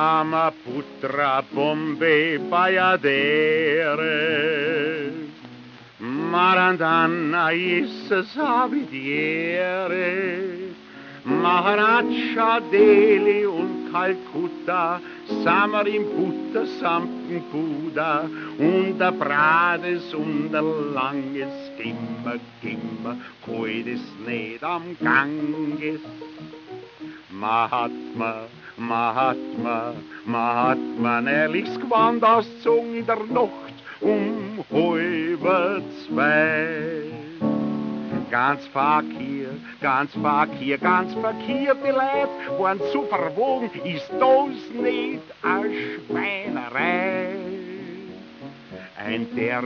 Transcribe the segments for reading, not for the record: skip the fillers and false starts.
Brahmaputra Bombay Bayadere, Marandana issa Savidiere, Maharaja Delhi und Kalkutta, Samarim Buddha samt Buddha, und der Brades und der Langes, Gimmer, kalt es nicht am Ganges. Mahatma, nährlichs Gewand auszogen in der Nacht halb 2. Ganz verkehrt, die Leute waren zu verwogen, ist das nicht a Schweinerei? Ein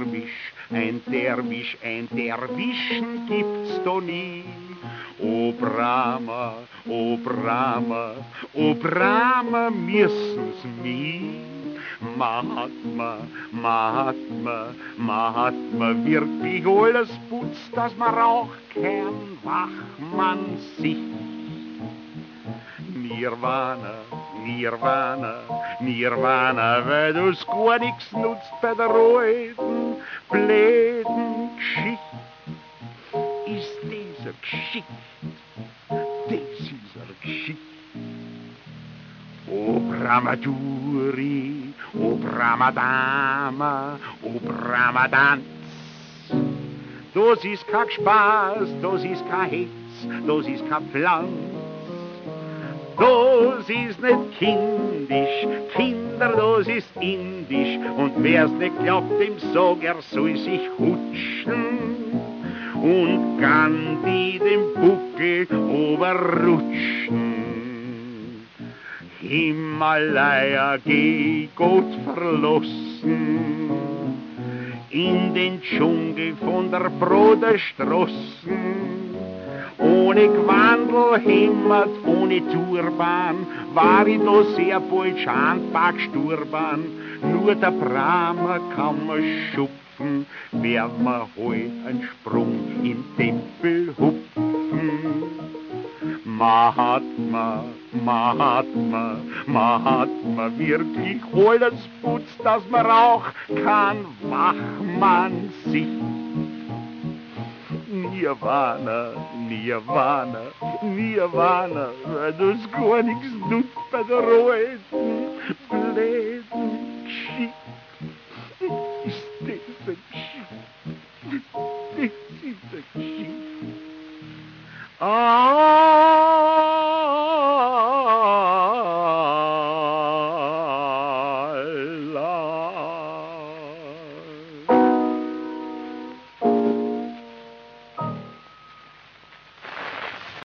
Derwischen gibt's da nie. O Brahma, müssen's mi. Mahatma, wirklich alles putzt, dass man auch kein Wachmann sieht. Nirvana, weil das gar nichts nutzt bei der alten, bläden Geschichte. Ist diese Geschichte. O Brahmaduri, o Brahmadama, o Brahmadanz. Das ist kein Spaß, das ist kein Hetz, das ist kein Pflanz. Das ist nicht kindisch, Kinder, das ist indisch. Und wer's nicht glaubt, dem sag, er soll sich hutschen und Gandhi den Buckel oberrutschen. Himalaya geh Gott verlassen, in den Dschungel von der Broderstraßen. Ohne Gewandel, Hemd, ohne Turban, war ich da sehr bald Schandbach gestorben. Nur der Brahma kann man schupfen, wer man heut einen Sprung in Tempel hupfen. Mahatma, wirklich alles putzt, dass man auch kein Wachmann sieht. Nirvana, weil das gar nichts nutzt bei der alten, bläden Geschichte. Ist diese Geschichte. Ah!